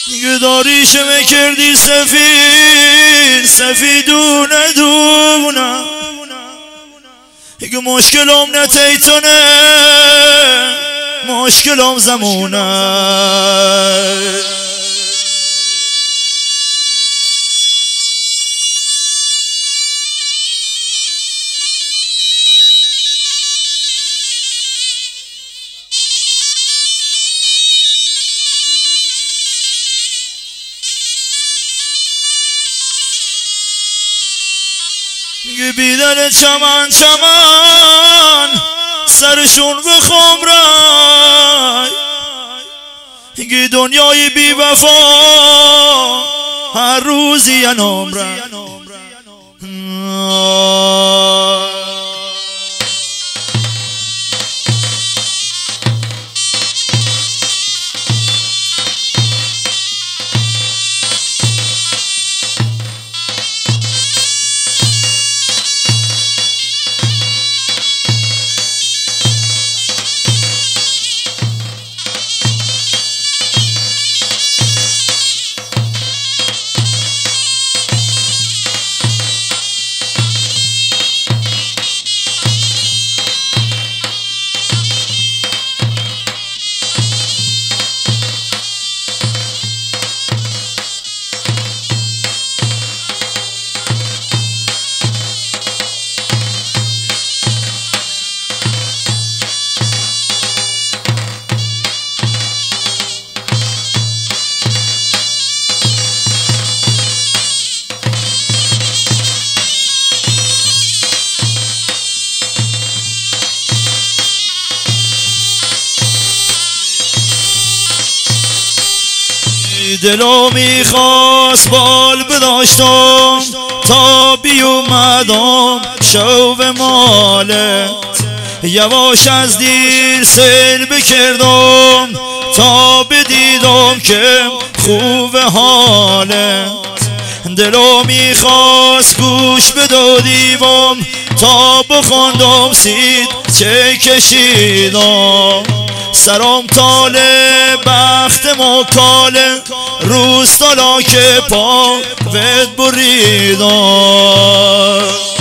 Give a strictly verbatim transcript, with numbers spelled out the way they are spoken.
گداریش مکردی سفید سفیدونه دونه اگه مشکلم نتیتونه مشکلم زمونه بیدر چمن چمن سرشون بخوام رای گی دنیای بی وفا هر روزی یه نمره دلو میخواست بال بداشتم تا بیومدم شوق مالت یواش از دیر سیر بکردم تا بدیدم که خوب حالت دلو میخواست گوش بدادیوم تا بخوندم سید چه کشیدم سرم تاله بخت مکاله روز تالا که پا ود بریدم